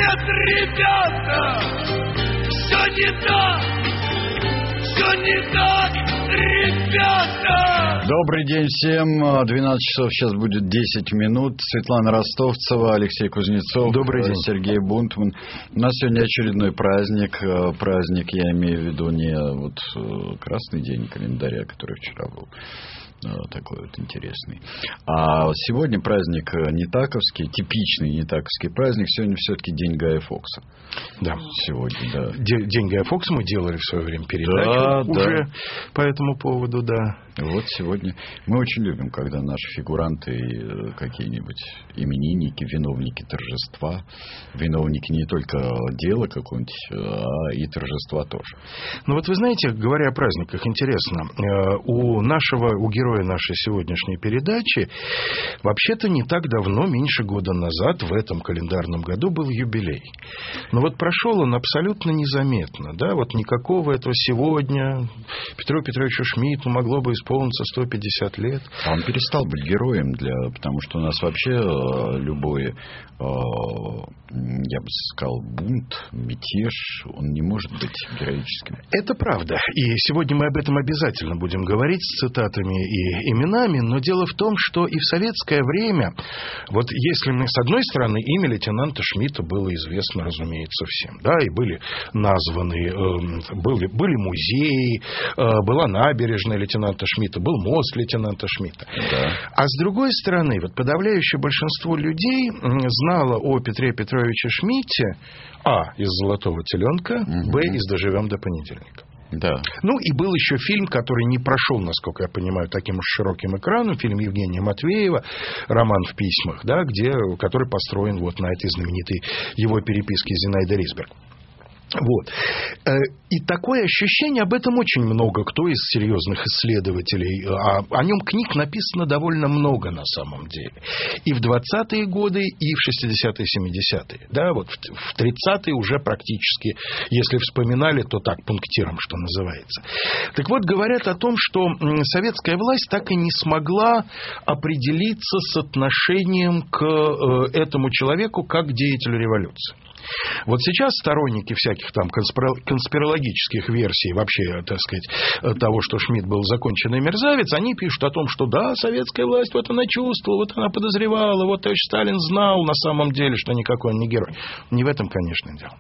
Нет, ребята, все не так, ребята! Добрый день всем. 12 часов сейчас будет 10 минут. Светлана Ростовцева, Алексей Кузнецов. Добрый день. Сергей Бунтман. У нас сегодня очередной праздник. Праздник, я имею в виду не вот красный день календаря, который вчера был. Такой вот интересный. А сегодня праздник нетаковский, типичный нетаковский праздник. Сегодня все-таки день Гая Фокса. Да. Сегодня, да. День Гая Фокса мы делали в свое время передачу уже по этому поводу, да. Вот сегодня мы очень любим, когда наши фигуранты какие-нибудь именинники, виновники торжества, виновники не только дела какого-нибудь, а и торжества тоже. Ну вот вы знаете, говоря о праздниках, интересно, у героя нашей сегодняшней передачи вообще-то не так давно, меньше года назад, в этом календарном году был юбилей. Но вот прошел он абсолютно незаметно, да, вот никакого этого сегодня Петру Петровичу Шмидту могло бы исполниться 150 лет. А он перестал быть героем, потому что у нас вообще любой, я бы сказал, бунт, мятеж, он не может быть героическим. Это правда. И сегодня мы об этом обязательно будем говорить с цитатами и именами, но дело в том, что и в советское время, вот если мы, с одной стороны, имя лейтенанта Шмидта было известно, разумеется, всем, да, и были названы, были музеи, была набережная лейтенанта Шмидта, был мост лейтенанта Шмидта. Да. А с другой стороны, вот подавляющее большинство людей знало о Петре Петровиче Шмидте из «Золотого теленка», из «Доживем до понедельника». Да. Ну, и был еще фильм, который не прошел, насколько я понимаю, таким уж широким экраном, фильм Евгения Матвеева «Роман в письмах», да, который построен вот на этой знаменитой его переписке Зинаиды Рисберг. Вот. И такое ощущение, об этом очень много кто из серьезных исследователей, о нем книг написано довольно много на самом деле. И в 20-е годы, и в 60-е, 70-е. Да, вот в 30-е уже практически, если вспоминали, то так, пунктиром, что называется. Так вот, говорят о том, что советская власть так и не смогла определиться с отношением к этому человеку как к деятелю революции. Вот сейчас сторонники всяких там конспирологических версий, вообще, так сказать, того, что Шмидт был законченный мерзавец, они пишут о том, что да, советская власть, вот она чувствовала, вот она подозревала, вот товарищ Сталин знал на самом деле, что никакой он не герой. Не в этом, конечно, дело.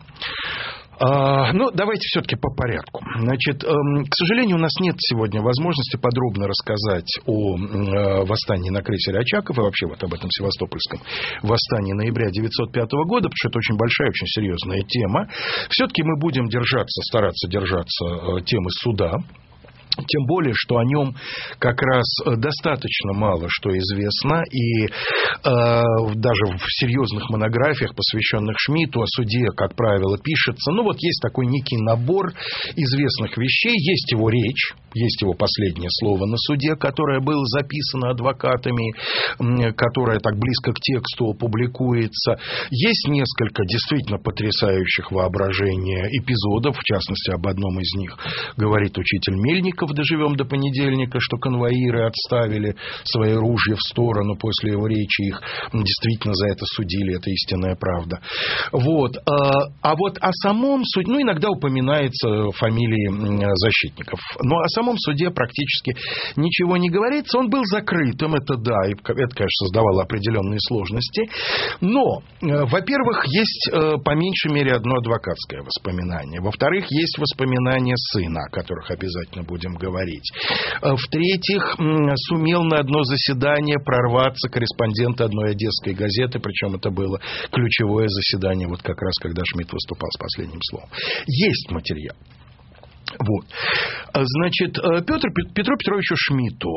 Но давайте все-таки по порядку. Значит, к сожалению, у нас нет сегодня возможности подробно рассказать о восстании на крейсере «Очаков» и вообще вот об этом севастопольском восстании ноября 1905 года, потому что это очень большая, очень серьезная тема. Все-таки мы будем стараться держаться темы суда. Тем более, что о нем как раз достаточно мало что известно. И даже в серьезных монографиях, посвященных Шмидту, о суде, как правило, пишется. Ну, вот есть такой некий набор известных вещей. Есть его речь, есть его последнее слово на суде, которое было записано адвокатами, которое так близко к тексту публикуется. Есть несколько действительно потрясающих воображения эпизодов. В частности, об одном из них говорит учитель Мельников: «Доживем до понедельника», что конвоиры отставили свои ружья в сторону после его речи, их действительно за это судили, это истинная правда. Вот. А вот о самом суде, иногда упоминается фамилии защитников, но о самом суде практически ничего не говорится. Он был закрытым, это да, и это, конечно, создавало определенные сложности. Но, во-первых, есть по меньшей мере одно адвокатское воспоминание. Во-вторых, есть воспоминания сына, о которых обязательно будем говорить. В-третьих, сумел на одно заседание прорваться корреспондент одной одесской газеты, причем это было ключевое заседание, вот как раз когда Шмидт выступал с последним словом. Есть материал. Вот. Значит, Петру Петровичу Шмидту,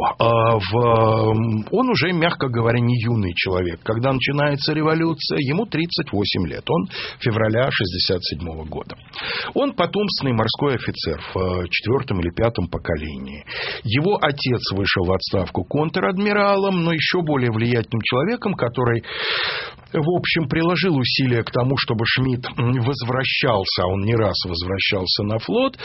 он уже, мягко говоря, не юный человек. Когда начинается революция, ему 38 лет. Он февраля 1967 года. Он потомственный морской офицер в 4-м или 5-м поколении. Его отец вышел в отставку контр-адмиралом, но еще более влиятельным человеком, который, в общем, приложил усилия к тому, чтобы Шмидт возвращался, а он не раз возвращался на флот, был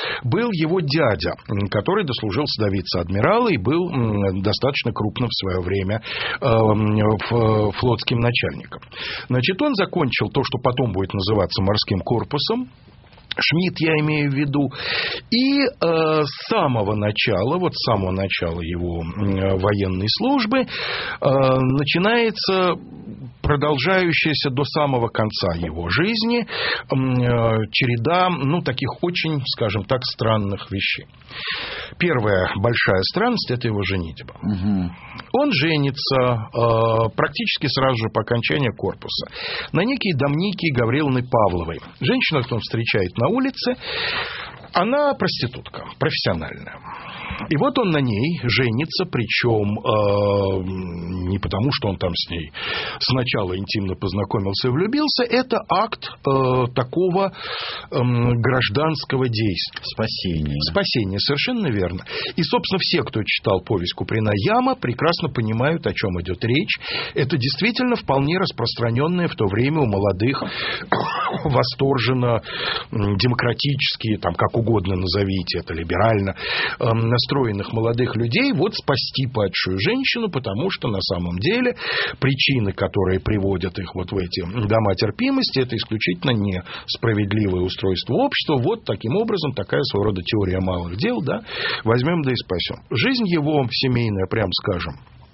жил его дядя, который дослужился до вице-адмирала и был достаточно крупным в свое время флотским начальником. Значит, он закончил то, что потом будет называться морским корпусом. Шмидт, я имею в виду. И с самого начала его военной службы начинается продолжающаяся до самого конца его жизни череда, таких очень, скажем так, странных вещей. Первая большая странность – это его женитьба. Угу. Он женится практически сразу же по окончании корпуса на некой Домнике Гавриловны Павловой. Женщина, которую он встречает на улице, она проститутка, профессиональная. И вот он на ней женится, причем не потому, что он там с ней сначала интимно познакомился и влюбился, это акт такого гражданского действия. Спасение, совершенно верно. И, собственно, все, кто читал повесть Куприна Яма, прекрасно понимают, о чем идет речь. Это действительно вполне распространенное в то время у молодых, восторженно демократические, там как угодно назовите это, либерально настроенных молодых людей, спасти падшую женщину, потому что на самом деле причины, которые приводят их в эти дома терпимости, это исключительно несправедливое устройство общества. Таким образом, такая своего рода теория малых дел, да, возьмем да и спасем. Жизнь его семейная, прям скажем,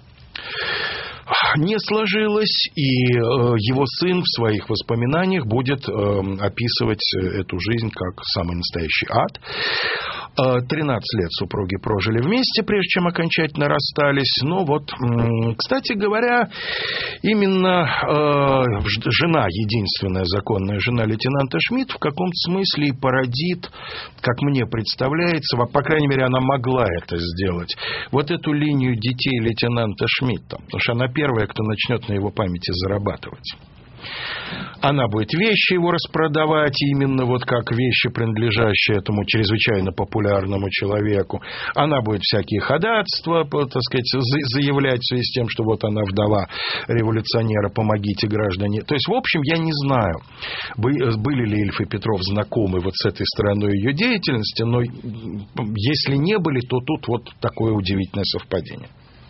не сложилось, и его сын в своих воспоминаниях будет описывать эту жизнь как самый настоящий ад. 13 лет супруги прожили вместе, прежде чем окончательно расстались. Но кстати говоря, именно жена, единственная законная жена лейтенанта Шмидта, в каком-то смысле и породит, как мне представляется, по крайней мере, она могла это сделать, эту линию детей лейтенанта Шмидта. Потому что она первая, кто начнет на его памяти зарабатывать. Она будет вещи его распродавать, именно как вещи, принадлежащие этому чрезвычайно популярному человеку. Она будет всякие ходатайства, так сказать, заявлять в связи с тем, что она вдова революционера, помогите, граждане. То есть, в общем, я не знаю, были ли Ильф и Петров знакомы с этой стороной ее деятельности, но если не были, то тут такое удивительное совпадение.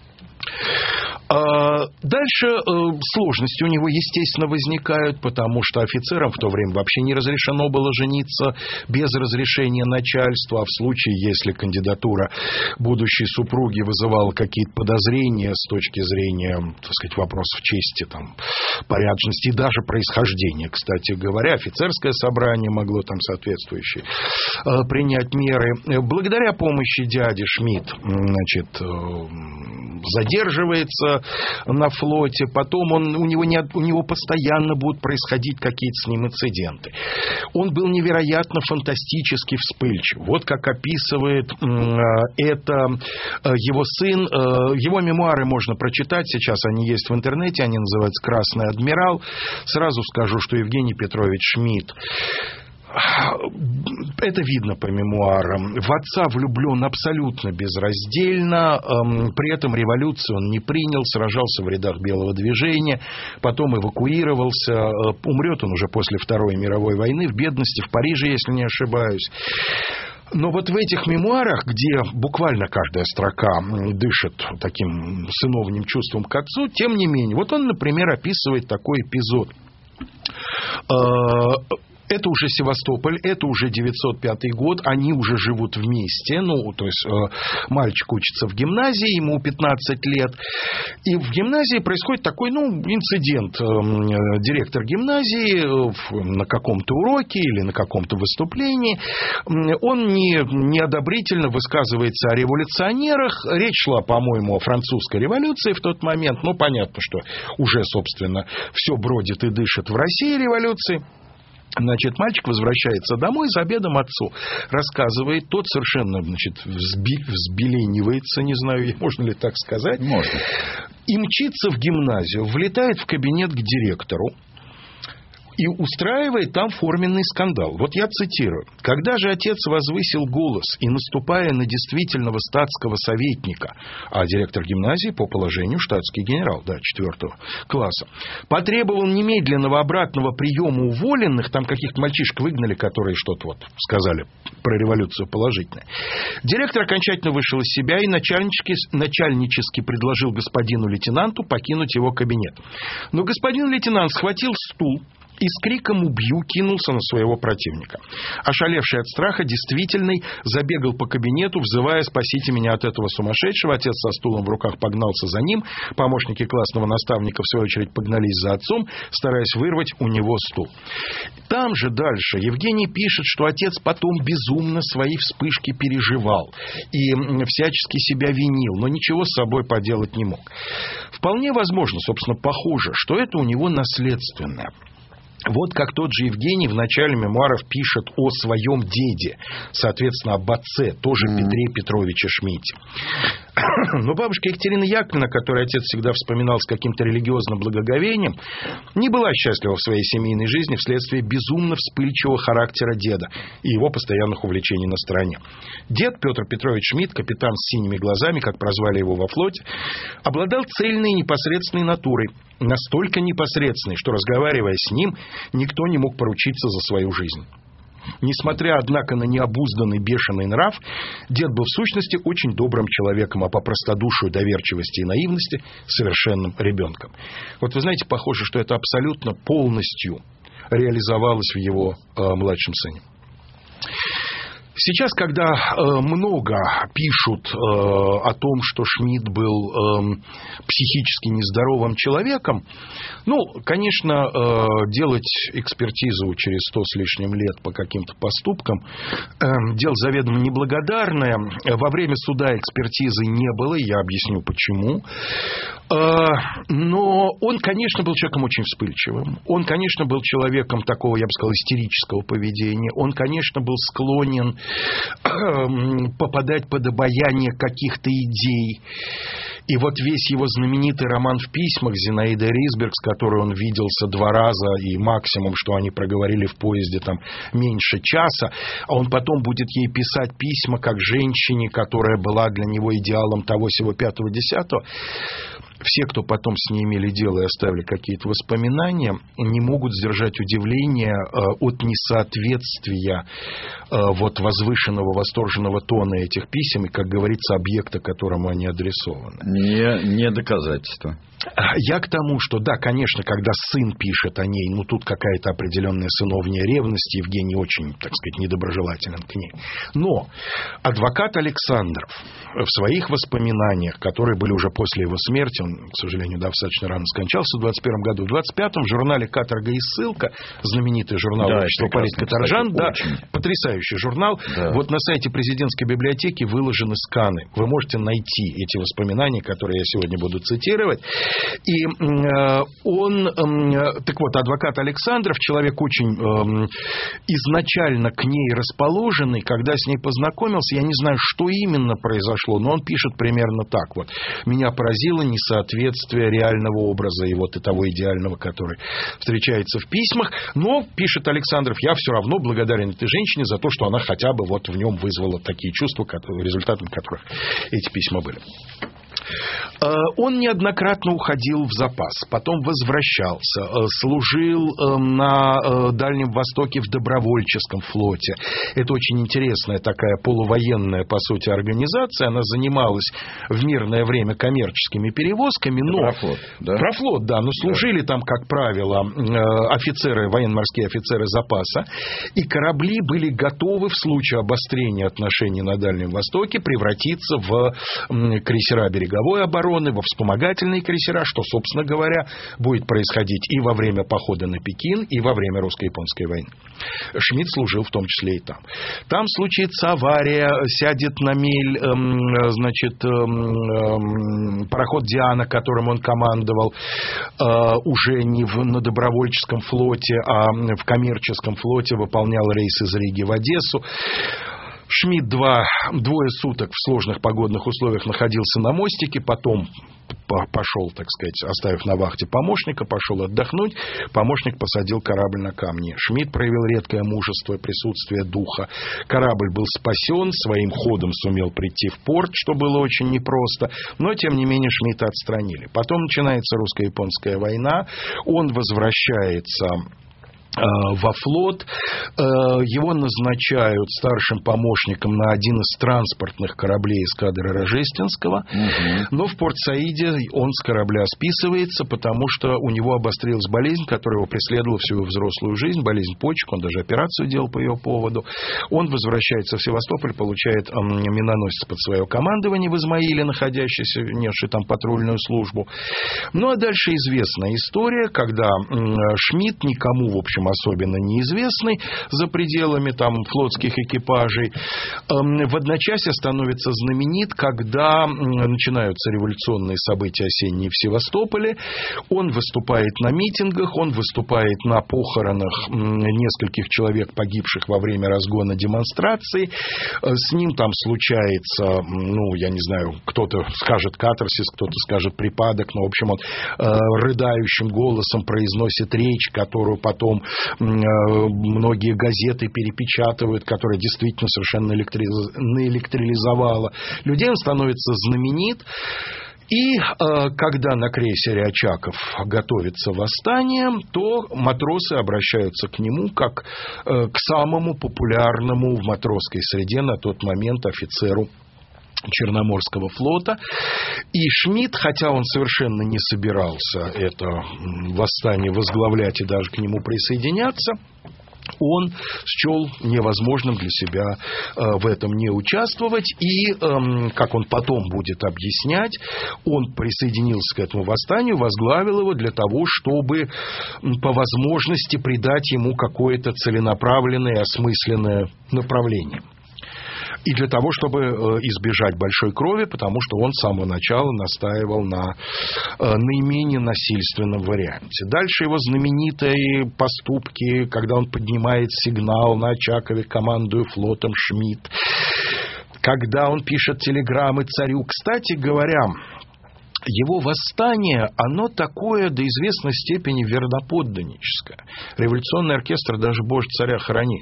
Дальше сложности у него, естественно, возникают, потому что офицерам в то время вообще не разрешено было жениться без разрешения начальства, а в случае, если кандидатура будущей супруги вызывала какие-то подозрения с точки зрения, так сказать, вопросов чести, порядочности и даже происхождения, кстати говоря, офицерское собрание могло соответствующие принять меры. Благодаря помощи дяди Шмидт, задерживается на флоте, потом у него постоянно будут происходить какие-то с ним инциденты. Он был невероятно фантастически вспыльчив. Как описывает это его сын. Его мемуары можно прочитать, сейчас они есть в интернете, они называются «Красный адмирал». Сразу скажу, что Евгений Петрович Шмидт, это видно по мемуарам, в отца влюблен абсолютно безраздельно, при этом революцию он не принял, сражался в рядах Белого движения, потом эвакуировался, умрет он уже после Второй мировой войны, в бедности, в Париже, если не ошибаюсь. Но в этих мемуарах, где буквально каждая строка дышит таким сыновним чувством к отцу, тем не менее, он, например, описывает такой эпизод. Это уже Севастополь, это уже 905 год, они уже живут вместе, то есть мальчик учится в гимназии, ему 15 лет, и в гимназии происходит такой, инцидент. Директор гимназии на каком-то уроке или на каком-то выступлении, он неодобрительно высказывается о революционерах, речь шла, по-моему, о французской революции в тот момент, понятно, что уже, собственно, все бродит и дышит в России революции. Мальчик возвращается домой, за обедом отцу рассказывает, тот совершенно, взбеленивается, не знаю, можно ли так сказать. Можно. И мчится в гимназию, влетает в кабинет к директору и устраивает там форменный скандал. Вот я цитирую. «Когда же отец возвысил голос и, наступая на действительного статского советника, а директор гимназии по положению штатский генерал, 4 класса, потребовал немедленного обратного приема уволенных, там каких-то мальчишек выгнали, которые что-то вот сказали про революцию положительное, директор окончательно вышел из себя и начальнически предложил господину лейтенанту покинуть его кабинет. Но господин лейтенант схватил стул и с криком «убью» кинулся на своего противника. Ошалевший от страха, действительный, забегал по кабинету, взывая «спасите меня от этого сумасшедшего». Отец со стулом в руках погнался за ним. Помощники классного наставника, в свою очередь, погнались за отцом, стараясь вырвать у него стул. Там же дальше Евгений пишет, что отец потом безумно свои вспышки переживал и всячески себя винил, но ничего с собой поделать не мог. Вполне возможно, собственно, похоже, что это у него наследственное. Вот как тот же Евгений в начале мемуаров пишет о своем деде, соответственно, об отце, тоже Петре Петровиче Шмидте. Но бабушка Екатерина Яковлевна, которую отец всегда вспоминал с каким-то религиозным благоговением, не была счастлива в своей семейной жизни вследствие безумно вспыльчивого характера деда и его постоянных увлечений на стороне. Дед Петр Петрович Шмидт, капитан с синими глазами, как прозвали его во флоте, обладал цельной и непосредственной натурой, настолько непосредственной, что, разговаривая с ним, никто не мог поручиться за свою жизнь. Несмотря, однако, на необузданный бешеный нрав, дед был в сущности очень добрым человеком, а по простодушию, доверчивости и наивности совершенным ребенком. Вот вы знаете, похоже, что это абсолютно полностью реализовалось в его младшем сыне. Сейчас, когда много пишут о том, что Шмидт был психически нездоровым человеком, ну, конечно, делать экспертизу через 100 с лишним лет по каким-то поступкам дело заведомо неблагодарное. Во время суда экспертизы не было, я объясню почему. Но он, конечно, был человеком очень вспыльчивым. Он, конечно, был человеком такого, я бы сказал, истерического поведения. Он, конечно, был склонен попадать под обаяние каких-то идей. И вот весь его знаменитый роман «В письмах» Зинаиды Рисберг, с которой он виделся 2 раза, и максимум, что они проговорили в поезде там меньше часа, а он потом будет ей писать письма как женщине, которая была для него идеалом того, сего, 5-го, 10-го. Все, кто потом с ней имели дело и оставили какие-то воспоминания, не могут сдержать удивления от несоответствия вот возвышенного, восторженного тона этих писем и, как говорится, объекта, которому они адресованы. Не доказательство. Я к тому, что да, конечно, когда сын пишет о ней, ну тут какая-то определенная сыновняя ревность, Евгений очень, так сказать, недоброжелателен к ней. Но адвокат Александров в своих воспоминаниях, которые были уже после его смерти, он, к сожалению, достаточно рано скончался в 21 году, в 25-м в журнале «Каторга и ссылка», знаменитый журнал «Общество политкоторжан», да, потрясающий журнал, да. Вот на сайте президентской библиотеки выложены сканы. Вы можете найти эти воспоминания, которые я сегодня буду цитировать. И он, так вот, адвокат Александров, человек очень изначально к ней расположенный, когда с ней познакомился, я не знаю, что именно произошло, но он пишет примерно так вот. Меня поразило несоответствие реального образа и вот и того идеального, который встречается в письмах, но, пишет Александров, я все равно благодарен этой женщине за то, что она хотя бы вот в нем вызвала такие чувства, результатом которых эти письма были. Он неоднократно уходил в запас, потом возвращался, служил на Дальнем Востоке в добровольческом флоте. Это очень интересная такая полувоенная, по сути, организация. Она занималась в мирное время коммерческими перевозками. Но... Про флот, да? Про флот, да. Но служили там, как правило, офицеры, военно-морские офицеры запаса. И корабли были готовы в случае обострения отношений на Дальнем Востоке превратиться в крейсера береговой обороны, во вспомогательные крейсера, что, собственно говоря, будет происходить и во время похода на Пекин, и во время русско-японской войны. Шмидт служил в том числе и там. Там случится авария, сядет на мель, пароход «Диана», которым он командовал, уже не на добровольческом флоте, а в коммерческом флоте, выполнял рейс из Риги в Одессу. Шмидт двое суток в сложных погодных условиях находился на мостике, потом пошел, так сказать, оставив на вахте помощника, пошел отдохнуть. Помощник посадил корабль на камни. Шмидт проявил редкое мужество, присутствие духа. Корабль был спасен, своим ходом сумел прийти в порт, что было очень непросто, но, тем не менее, Шмидта отстранили. Потом начинается русско-японская война, он возвращается во флот, его назначают старшим помощником на один из транспортных кораблей эскадры Рождественского, но в Порт-Саиде он с корабля списывается, потому что у него обострилась болезнь, которая его преследовала всю его взрослую жизнь, болезнь почек, он даже операцию делал по ее поводу. Он возвращается в Севастополь, получает миноносец под свое командование в Измаиле, находящийся, несший там патрульную службу. Ну, а дальше известная история, когда Шмидт, никому, в общем, особенно неизвестный за пределами там флотских экипажей, в одночасье становится знаменит, когда начинаются революционные события осенние в Севастополе. Он выступает на митингах, он выступает на похоронах нескольких человек, погибших во время разгона демонстраций. С ним там случается, ну, я не знаю, кто-то скажет катарсис, кто-то скажет припадок, но, в общем, он рыдающим голосом произносит речь, которую потом многие газеты перепечатывают, которая действительно совершенно наэлектролизовала людей. Он становится знаменит. И когда на крейсере «Очаков» готовится восстание, то матросы обращаются к нему как к самому популярному в матросской среде на тот момент офицеру Черноморского флота. И Шмидт, хотя он совершенно не собирался это восстание возглавлять и даже к нему присоединяться, он счел невозможным для себя в этом не участвовать. И, как он потом будет объяснять, он присоединился к этому восстанию, возглавил его для того, чтобы по возможности придать ему какое-то целенаправленное, осмысленное направление. И для того, чтобы избежать большой крови, потому что он с самого начала настаивал на наименее насильственном варианте. Дальше его знаменитые поступки, когда он поднимает сигнал на Очакове, командуя флотом Шмидт, когда он пишет телеграммы царю. Кстати говоря, его восстание, оно такое до известной степени верноподданническое. Революционный оркестр даже «Боже, царя храни»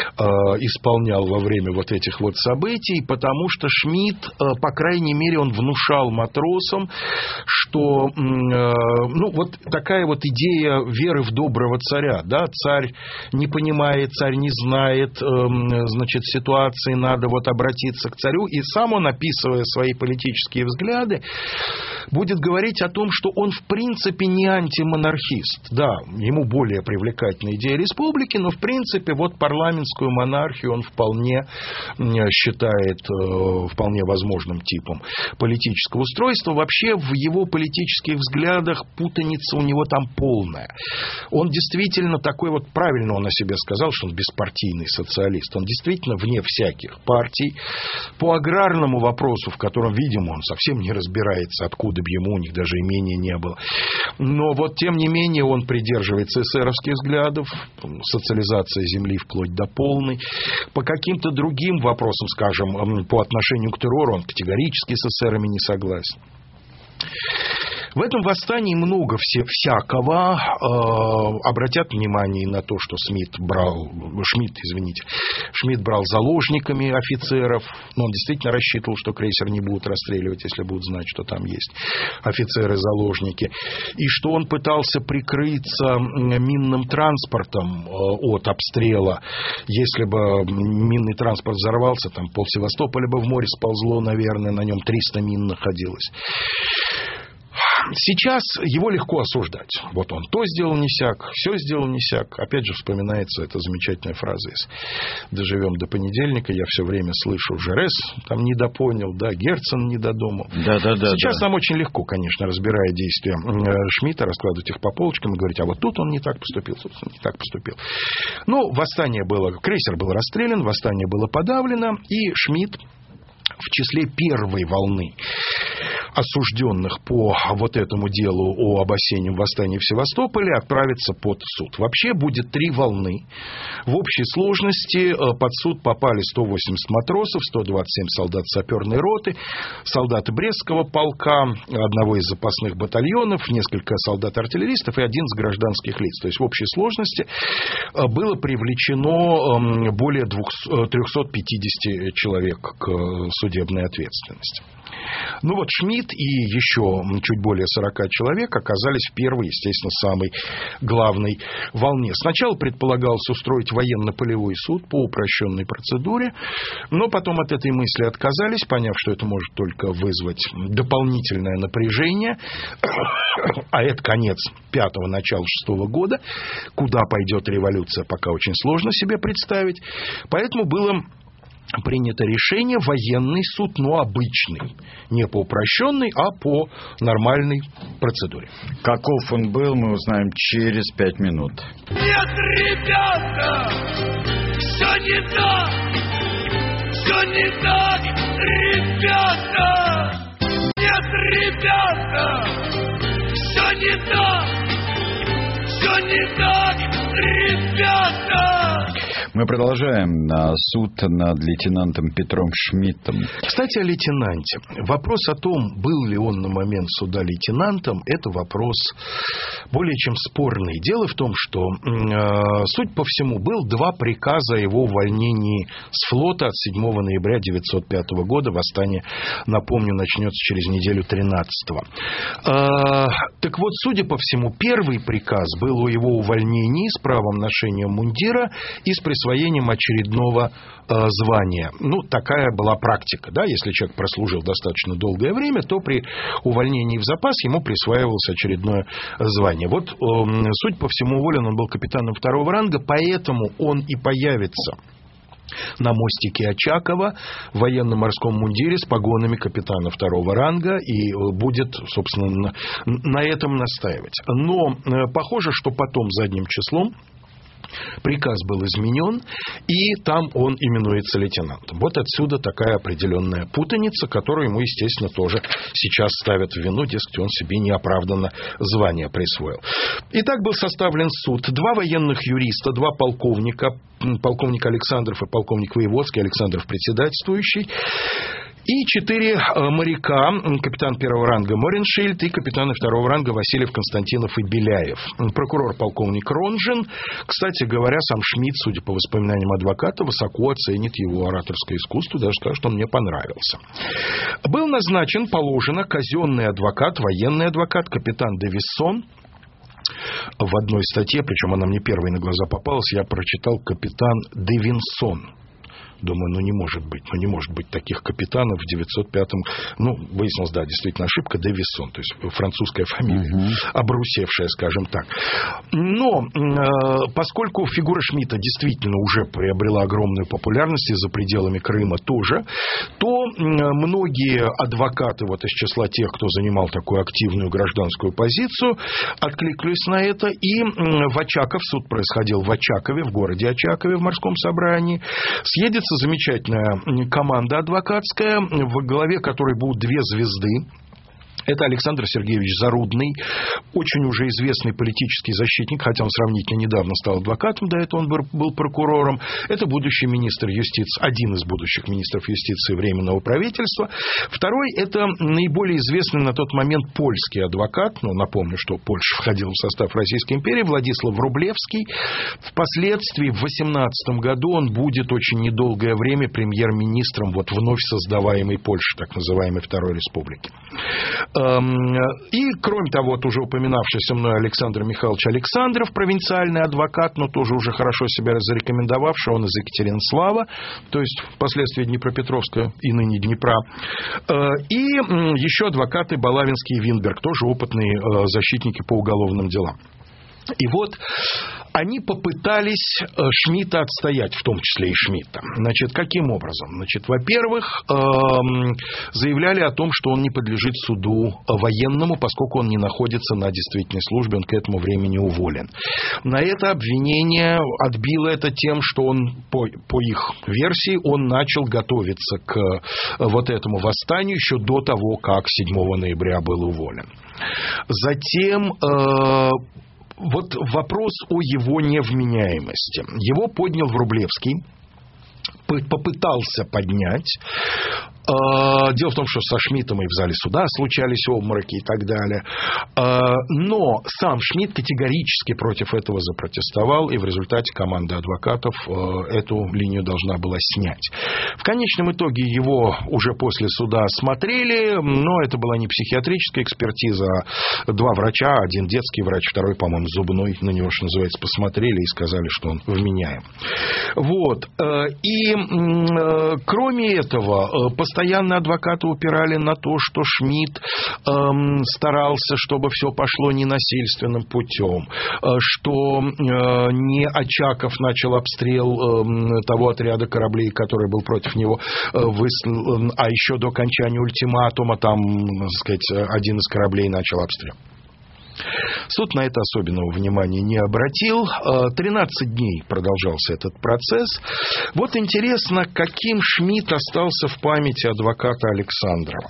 исполнял во время вот этих вот событий, потому что Шмидт, по крайней мере, он внушал матросам, что, ну, вот такая вот идея веры в доброго царя, да, царь не понимает, царь не знает, значит, ситуации, надо вот обратиться к царю, и сам он, описывая свои политические взгляды, будет говорить о том, что он в принципе не антимонархист. Да, ему более привлекательна идея республики, но в принципе вот парламентскую монархию он вполне считает вполне возможным типом политического устройства. Вообще в его политических взглядах путаница у него там полная. Он действительно такой вот, правильно он о себе сказал, что он беспартийный социалист. Он действительно вне всяких партий. По аграрному вопросу, в котором, видимо, он совсем не разбирается, откуда бы ему, у них даже имения не было. Но вот, тем не менее, он придерживается эсеровских взглядов, социализация земли вплоть до полной. По каким-то другим вопросам, скажем, по отношению к террору, он категорически с эсерами не согласен. В этом восстании много всякого. Обратят внимание на то, что Шмидт брал заложниками офицеров. Но он действительно рассчитывал, что крейсер не будут расстреливать, если будут знать, что там есть офицеры-заложники. И что он пытался прикрыться минным транспортом от обстрела. Если бы минный транспорт взорвался, там пол-Севастополя бы в море сползло, наверное, на нем 300 мин находилось. Сейчас его легко осуждать. Вот он то сделал не сяк, все сделал не сяк. Опять же вспоминается эта замечательная фраза из «Доживем до понедельника». Я все время слышу: Жерес там недопонял, да, Герцен не додумал. Сейчас нам очень легко, конечно, разбирая действия Шмидта, раскладывать их по полочкам и говорить: а вот тут он не так поступил, тут он не так поступил. Но восстание было, крейсер был расстрелян, восстание было подавлено, и Шмидт в числе первой волны осужденных по вот этому делу об осеннем восстании в Севастополе отправится под суд. Вообще будет 3 волны. В общей сложности под суд попали 180 матросов, 127 солдат саперной роты, солдаты Брестского полка, одного из запасных батальонов, несколько солдат-артиллеристов и 11 гражданских лиц. То есть в общей сложности было привлечено более 350 человек к судебной ответственности. Ну вот Шмидт и еще чуть более 40 человек оказались в первой, естественно, самой главной волне. Сначала предполагалось устроить военно-полевой суд по упрощенной процедуре, но потом от этой мысли отказались, поняв, что это может только вызвать дополнительное напряжение, а это конец 5-го, начало 6-го года, куда пойдет революция, пока очень сложно себе представить, поэтому было принято решение военный суд, но обычный, не по упрощенной, а по нормальной процедуре. Каков он был, мы узнаем через 5 минут. Нет, ребята, все не так, ребята. Нет, ребята, все не так, ребята. Мы продолжаем суд над лейтенантом Петром Шмидтом. Кстати, о лейтенанте. Вопрос о том, был ли он на момент суда лейтенантом, это вопрос более чем спорный. Дело в том, что, суть по всему, был 2 приказа о его увольнении с флота от 7 ноября 1905 года. Восстание, напомню, начнется через неделю 13-го. Так вот, судя по всему, первый приказ был о его увольнении с правом ношения мундира и с присвоением очередного звания. Ну, такая была практика, да, если человек прослужил достаточно долгое время, то при увольнении в запас ему присваивалось очередное звание. Вот, суть по всему, уволен он был капитаном 2-го ранга, поэтому он и появится на мостике Очакова в военно-морском мундире с погонами капитана 2-го ранга и будет, собственно, на этом настаивать. Но похоже, что потом задним числом приказ был изменен, и там он именуется лейтенантом. Вот отсюда такая определенная путаница, которую ему, естественно, тоже сейчас ставят в вину, дескать, он себе неоправданно звание присвоил. Итак, был составлен суд. 2 военных юриста, 2 полковника, полковник Александров и полковник Воеводский, Александров председательствующий, и 4 моряка, капитан 1-го ранга Мореншильд и капитаны 2-го ранга Васильев, Константинов и Беляев. Прокурор полковник Ронжин. Кстати говоря, сам Шмидт, судя по воспоминаниям адвоката, высоко оценит его ораторское искусство, даже скажет, что он мне понравился. Был назначен, положено, казенный адвокат, военный адвокат, капитан де Виссон. В одной статье, причем она мне первой на глаза попалась, я прочитал капитан де Винсон. Думаю, не может быть таких капитанов в 905-м. Выяснилось, да, действительно ошибка, де Виссон, то есть французская фамилия, обрусевшая, скажем так. Но поскольку фигура Шмидта действительно уже приобрела огромную популярность и за пределами Крыма тоже, то многие адвокаты вот из числа тех, кто занимал такую активную гражданскую позицию, откликнулись на это, и в Очаков, суд происходил в Очакове, в городе Очакове, в морском собрании, съедется замечательная команда адвокатская, во главе которой будут 2 звезды. Это Александр Сергеевич Зарудный, очень уже известный политический защитник, хотя он сравнительно недавно стал адвокатом, до этого он был прокурором. Это будущий министр юстиции, один из будущих министров юстиции Временного правительства. Второй – это наиболее известный на тот момент польский адвокат, напомню, что Польша входила в состав Российской империи, Владислав Врублевский. Впоследствии, в 18 году, он будет очень недолгое время премьер-министром вновь создаваемой Польши, так называемой Второй Республики. И, кроме того, уже упоминавшийся мной Александр Михайлович Александров, провинциальный адвокат, но тоже уже хорошо себя зарекомендовавший, он из Екатеринслава, то есть впоследствии Днепропетровска и ныне Днепра. И еще адвокаты Балавинский и Винберг, тоже опытные защитники по уголовным делам. И вот они попытались Шмидта отстоять, в том числе и Шмидта. Значит, каким образом? Значит, во-первых, заявляли о том, что он не подлежит суду военному, поскольку он не находится на действительной службе, он к этому времени уволен. На это обвинение отбило это тем, что он, по их версии, он начал готовиться к вот этому восстанию еще до того, как 7 ноября был уволен. Затем вот вопрос о его невменяемости. Его поднял Врублевский, попытался поднять. Дело в том, что со Шмидтом и в зале суда случались обмороки и так далее. Но сам Шмидт категорически против этого запротестовал, и в результате команда адвокатов эту линию должна была снять. В конечном итоге его уже после суда осмотрели, но это была не психиатрическая экспертиза. 2 врача, один детский врач, второй, по-моему, зубной, на него, что называется, посмотрели и сказали, что он вменяем. Вот. И кроме этого, постоянно адвокаты упирали на то, что Шмидт старался, чтобы все пошло ненасильственным путем, что не Очаков начал обстрел того отряда кораблей, который был против него выслан, а еще до окончания ультиматума там, так сказать, один из кораблей начал обстрел. Суд на это особенного внимания не обратил. 13 дней продолжался этот процесс. Вот интересно, каким Шмидт остался в памяти адвоката Александрова.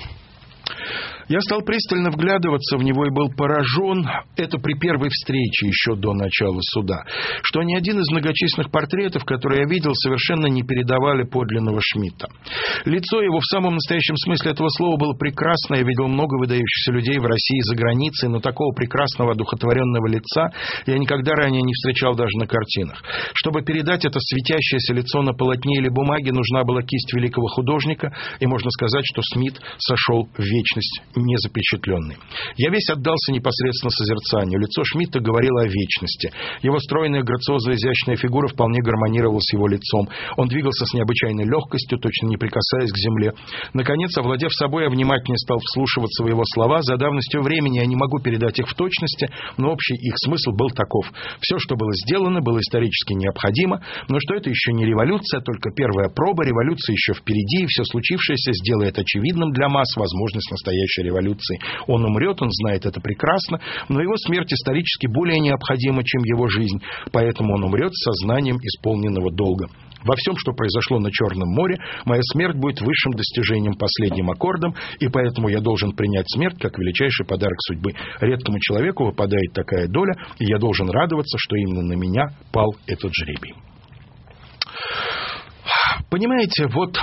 Я стал пристально вглядываться в него и был поражен, это при первой встрече еще до начала суда, что ни один из многочисленных портретов, которые я видел, совершенно не передавали подлинного Шмидта. Лицо его в самом настоящем смысле этого слова было прекрасно. Я видел много выдающихся людей в России и за границей, но такого прекрасного, одухотворенного лица я никогда ранее не встречал даже на картинах. Чтобы передать это светящееся лицо на полотне или бумаге, нужна была кисть великого художника, и можно сказать, что Шмидт сошел в вечность не запечатленный. Я весь отдался непосредственно созерцанию. Лицо Шмидта говорило о вечности. Его стройная, грациозная, изящная фигура вполне гармонировала с его лицом. Он двигался с необычайной легкостью, точно не прикасаясь к земле. Наконец, овладев собой, я внимательнее стал вслушиваться в его слова. За давностью времени я не могу передать их в точности, но общий их смысл был таков. Все, что было сделано, было исторически необходимо, но что это еще не революция, только первая проба, революция еще впереди, и все случившееся сделает очевидным для масс возможность настоящей революции. Он умрет, он знает это прекрасно, но его смерть исторически более необходима, чем его жизнь, поэтому он умрет с сознанием исполненного долга. Во всем, что произошло на Черном море, моя смерть будет высшим достижением, последним аккордом, и поэтому я должен принять смерть как величайший подарок судьбы. Редкому человеку выпадает такая доля, и я должен радоваться, что именно на меня пал этот жребий. Понимаете, вот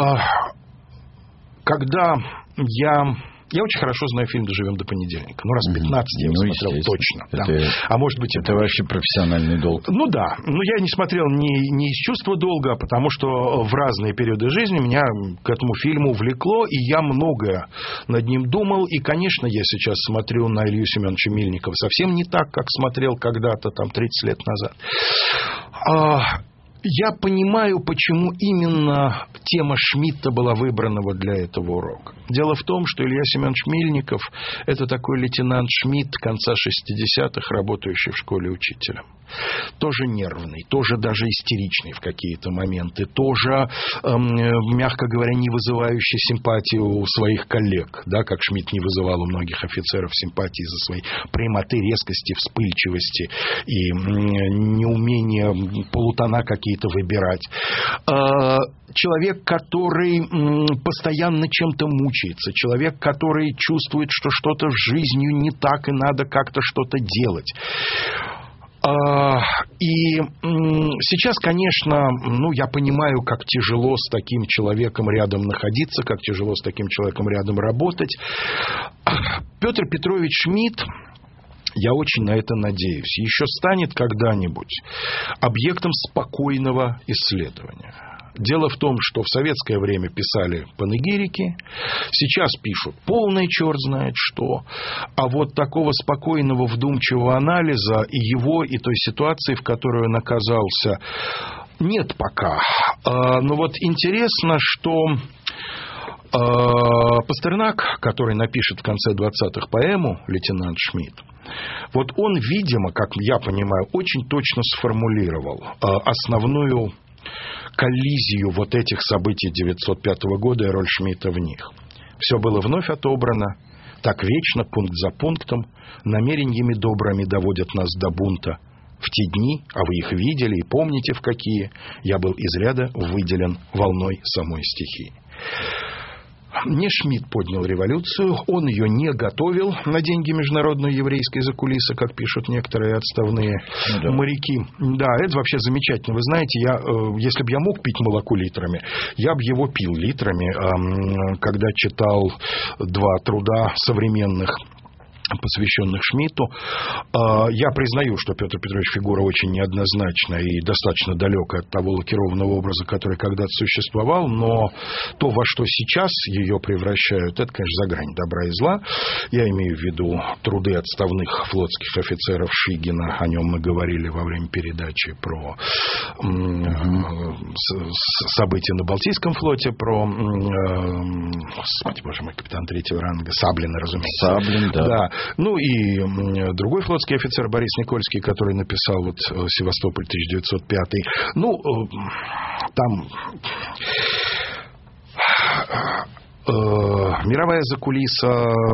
когда я очень хорошо знаю фильм «Доживем до понедельника». Ну, раз 15 я его смотрел точно. Это, а может быть, это вообще профессиональный долг. Ну да. Но я не смотрел не из чувства долга, а потому что в разные периоды жизни меня к этому фильму влекло, и я многое над ним думал. И, конечно, я сейчас смотрю на Илью Семеновича Мильникова совсем не так, как смотрел когда-то, там, 30 лет назад. Я понимаю, почему именно тема Шмидта была выбрана вот для этого урока. Дело в том, что Илья Семенович Мильников – это такой лейтенант Шмидт конца 60-х, работающий в школе учителем. Тоже нервный, тоже даже истеричный в какие-то моменты, тоже, мягко говоря, не вызывающий симпатии у своих коллег, да, как Шмидт не вызывал у многих офицеров симпатии за своей прямоты, резкости, вспыльчивости и неумение полутона какие-то выбирать. Человек, который постоянно чем-то мучается, человек, который чувствует, что что-то в жизни не так и надо как-то что-то делать. И сейчас, конечно, я понимаю, как тяжело с таким человеком рядом находиться, как тяжело с таким человеком рядом работать. Петр Петрович Шмидт, я очень на это надеюсь, еще станет когда-нибудь объектом спокойного исследования. Дело в том, что в советское время писали панегирики, сейчас пишут полный черт знает что, а вот такого спокойного, вдумчивого анализа и его, и той ситуации, в которой он оказался, нет пока. Но вот интересно, что Пастернак, который напишет в конце 20-х поэму «Лейтенант Шмидт», вот он, видимо, как я понимаю, очень точно сформулировал основную коллизию вот этих событий 1905 года и роль Шмидта в них. Все было вновь отобрано, так вечно, пункт за пунктом, намерениями добрыми доводят нас до бунта. В те дни, а вы их видели и помните в какие, я был из ряда выделен волной самой стихии. Не Шмидт поднял революцию, он ее не готовил на деньги международной еврейской закулисы, как пишут некоторые отставные моряки. Да, это вообще замечательно. Вы знаете, если бы я мог пить молоко литрами, я бы его пил литрами, когда читал два труда современных, посвященных Шмидту. Я признаю, что Петр Петрович фигура очень неоднозначная и достаточно далекая от того лакированного образа, который когда-то существовал, но то, во что сейчас ее превращают, это, конечно, за грань добра и зла. Я имею в виду труды отставных флотских офицеров Шигина, о нем мы говорили во время передачи про события на Балтийском флоте, про, господи, боже мой, капитан третьего ранга, Саблина, разумеется. Саблин, да. Ну и другой флотский офицер Борис Никольский, который написал вот «Севастополь 1905». Ну, там мировая закулиса,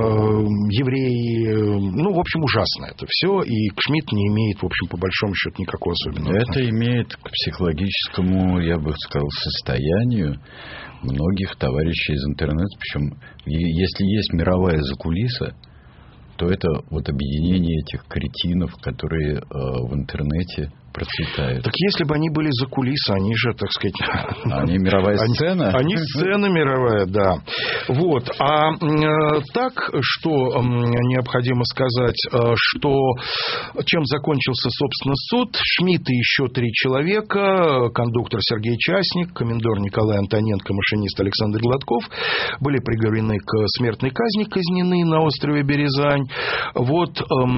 евреи, ну, в общем, ужасно это все, и Шмидт не имеет, в общем, по большому счету, никакого особенного. Это имеет к психологическому, я бы сказал, состоянию многих товарищей из интернета, причем, если есть мировая закулиса, то это вот объединение этих кретинов, которые в интернете процветают. Так если бы они были за кулисы, они же, так сказать... Они мировая сцена? Они сцена мировая, да. Вот. А так, что необходимо сказать, что чем закончился, собственно, суд. Шмидт и еще 3 человека, кондуктор Сергей Часник, комендор Николай Антоненко, машинист Александр Гладков, были приговорены к смертной казни, казнены на острове Березань. Вот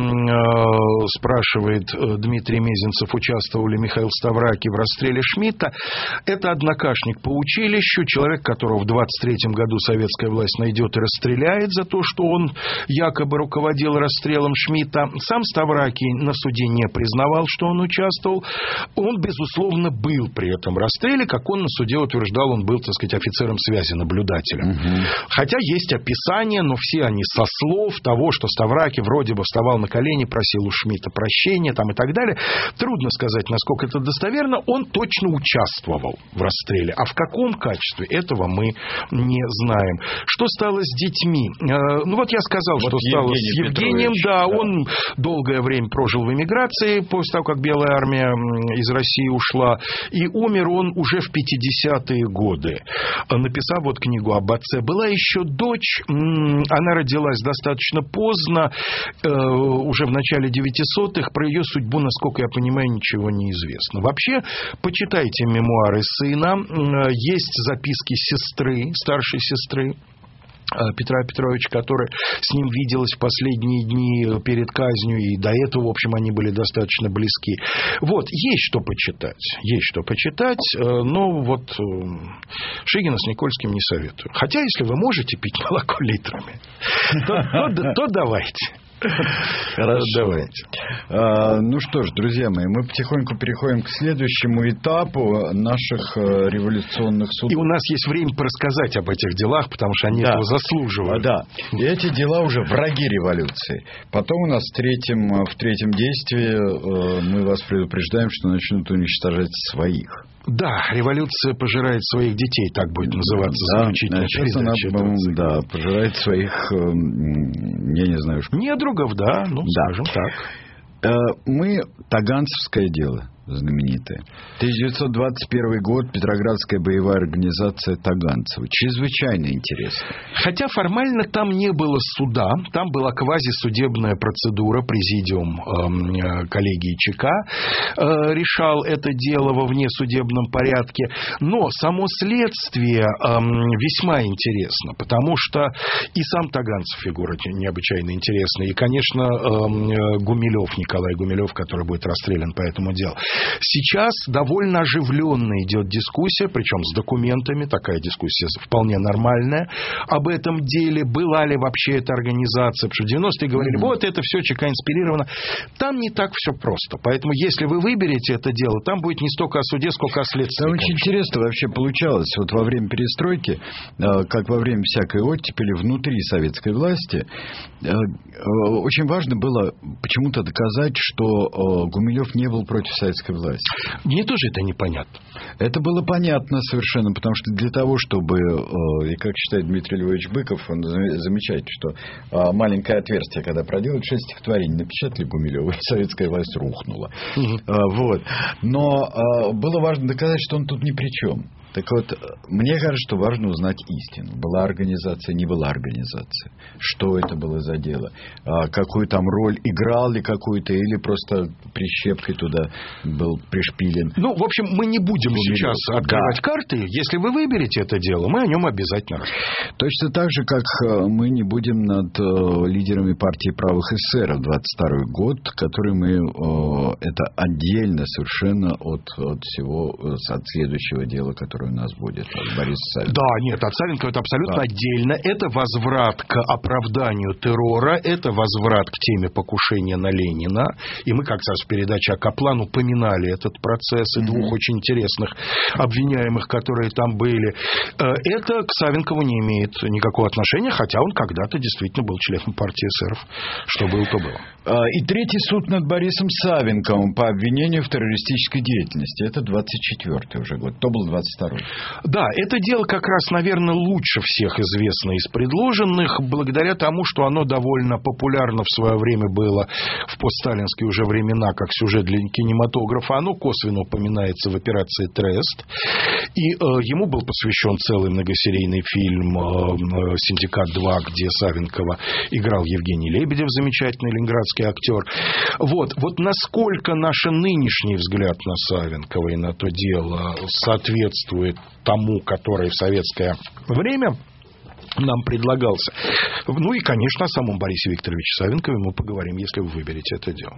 спрашивает Дмитрий Мезенцев, участвовал ли Михаил Ставраки в расстреле Шмидта. Это однокашник по училищу, человек, которого в 23-м году советская власть найдет и расстреляет за то, что он якобы руководил расстрелом Шмидта. Сам Ставраки на суде не признавал, что он участвовал. Он, безусловно, был при этом расстреле, как он на суде утверждал, он был, так сказать, офицером связи, наблюдателем. Хотя есть описания, но все они со слов того, что Ставраки вроде бы вставал на колени, просил у Шмидта прощения там, и так далее. Трудно сказать, насколько это достоверно. Он точно участвовал в расстреле. А в каком качестве, этого мы не знаем. Что стало с детьми? Ну, вот я сказал, вот что стало с Евгением. Петрович, да, он долгое время прожил в эмиграции, после того, как Белая армия из России ушла. И умер он уже в 50-е годы, написав вот книгу об отце. Была еще дочь. Она родилась достаточно поздно, уже в начале 900-х. Про ее судьбу, насколько я понимаю, ничего не известно. Вообще, почитайте мемуары сына. Есть записки сестры, старшей сестры Петра Петровича, которая с ним виделась в последние дни перед казнью, и до этого, в общем, они были достаточно близки. Вот, есть что почитать, но вот Шигина с Никольским не советую. Хотя, если вы можете пить молоко литрами, то давайте. Хорошо. Давайте. Ну что ж, друзья мои, мы потихоньку переходим к следующему этапу наших революционных судов. И у нас есть время порассказать об этих делах, потому что они этого заслуживают. Да. И эти дела уже враги революции. Потом у нас в третьем действии мы вас предупреждаем, что начнут уничтожать своих. Да, революция пожирает своих детей, так будет называться заключительная передача. Да, пожирает своих, я не знаю, что... Недругов, да, ну, скажем так. Мы таганцевское дело знаменитое. 1921 год, Петроградская боевая организация Таганцева. Чрезвычайно интересно. Хотя формально там не было суда, там была квазисудебная процедура, президиум коллегии ЧК решал это дело во внесудебном порядке, но само следствие весьма интересно, потому что и сам Таганцев фигура необычайно интересная, и, конечно, Гумилев, Николай Гумилев, который будет расстрелян по этому делу. Сейчас довольно оживленно идет дискуссия, причем с документами, такая дискуссия вполне нормальная, об этом деле, была ли вообще эта организация, потому что в 90-е говорили, вот это все ЧК инспирировано. Там не так все просто, поэтому если вы выберете это дело, там будет не столько о суде, сколько о следствии. Там очень интересно вообще получалось, вот во время перестройки, как во время всякой оттепели внутри советской власти, очень важно было почему-то доказать, что Гумилев не был против советской власти. Мне тоже это непонятно. Это было понятно совершенно, потому что для того, чтобы, и как считает Дмитрий Львович Быков, он замечает, что маленькое отверстие, когда проделают 6 стихотворений, напечатали Гумилева, и советская власть рухнула. Вот. Но было важно доказать, что он тут ни при чем. Так вот, мне кажется, что важно узнать истину. Была организация, не была организация. Что это было за дело? Какую там роль? Играл ли какую-то? Или просто прищепкой туда был пришпилен? Ну, в общем, мы не будем сейчас открывать карты. Если вы выберете это дело, мы о нем обязательно расскажем. Точно так же, как мы не будем над лидерами партии правых эсеров 22 год, который мы... это отдельно совершенно от всего, от следующего дела, которое у нас будет, от Бориса Савенкова. Да, нет, от Савенкова это абсолютно отдельно. Это возврат к оправданию террора, это возврат к теме покушения на Ленина. И мы как раз в передаче о Каплан упоминали этот процесс и двух очень интересных обвиняемых, которые там были. Это к Савенкову не имеет никакого отношения, хотя он когда-то действительно был членом партии эсеров. Что было, то было. И третий суд над Борисом Савенковым по обвинению в террористической деятельности. Это 24-й уже год. То был 22-й. Да, это дело как раз, наверное, лучше всех известно из предложенных, благодаря тому, что оно довольно популярно в свое время было в постсталинские уже времена, как сюжет для кинематографа. Оно косвенно упоминается в операции «Трест». И ему был посвящен целый многосерийный фильм «Синдикат-2», где Савенкова играл Евгений Лебедев, замечательный ленинградский актер. Вот насколько наш нынешний взгляд на Савенкова и на то дело соответствует тому, который в советское время нам предлагался. Ну и, конечно, о самом Борисе Викторовиче Савенкове мы поговорим, если вы выберете это дело.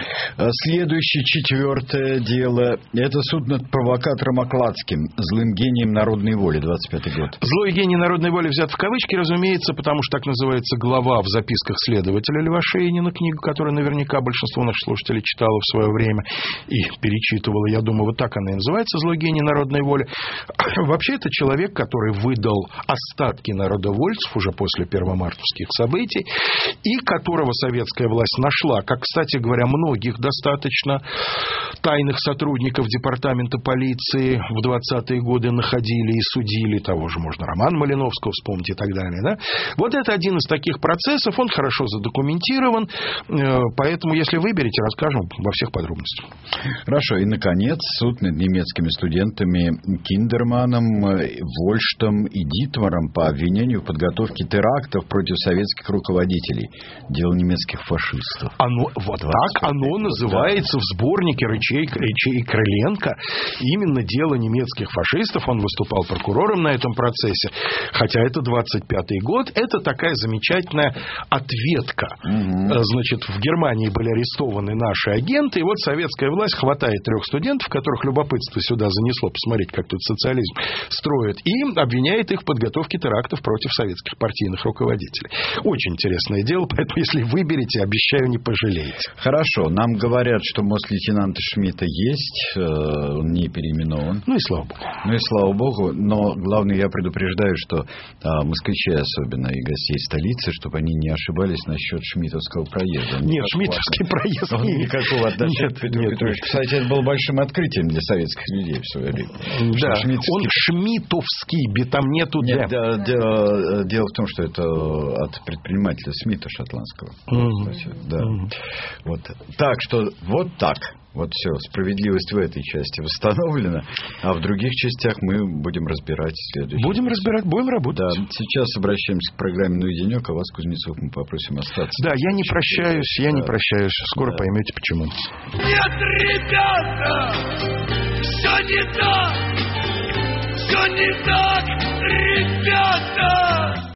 Следующее, 4-е дело. Это суд над провокатором Окладским, злым гением народной воли, 25-й год. Злой гений народной воли взят в кавычки, разумеется, потому что так называется глава в записках следователя Льва Шейнина, книга, которую наверняка большинство наших слушателей читало в свое время и перечитывало. Я думаю, вот так она и называется, злой гений народной воли. Вообще, это человек, который выдал остатки народовольцев уже после первомартовских событий, и которого советская власть нашла, как, кстати говоря, многих достаточно тайных сотрудников департамента полиции в 20-е годы находили и судили, того же можно Романа Малиновского вспомнить и так далее. Да? Вот это один из таких процессов, он хорошо задокументирован, поэтому, если выберете, расскажем во всех подробностях. Хорошо, и, наконец, суд над немецкими студентами Киндерманом, Вольштом и Дитмаром по обвинению в подготовке терактов против советских руководителей. Дело немецких фашистов. Оно называется в сборнике речей Крыленко. Именно дело немецких фашистов. Он выступал прокурором на этом процессе. Хотя это 25-й год. Это такая замечательная ответка. Значит, в Германии были арестованы наши агенты. И вот советская власть хватает 3 студентов, которых любопытство сюда занесло, посмотреть, как тут социализм строят, и обвиняет их в подготовке терактов против советских партийных руководителей. Очень интересное дело, поэтому, если выберете, обещаю, не пожалеете. Хорошо. Нам говорят, что мост лейтенанта Шмидта есть, он не переименован. Ну и слава богу. Ну и слава богу. Но главное, я предупреждаю, что москвичи особенно и гостей столицы, чтобы они не ошибались насчет Шмидтовского проезда. Нет, Шмидтовский проезд никакого отношения к Петру Петровичу. Кстати, это было большим открытием для советских людей в свое время. Да, он Шмидтовский, там нету «Д». Дело в том, что это от предпринимателя Смита шотландского. Да. Вот. Так что вот так. Вот все, справедливость в этой части восстановлена, а в других частях мы будем разбирать следующее. Будем работать. Да. Сейчас обращаемся к программе «Ну и денек», а вас, Кузнецов, мы попросим остаться. Да, я не прощаюсь. Скоро поймете, почему. Нет, ребята, все не так, ребята.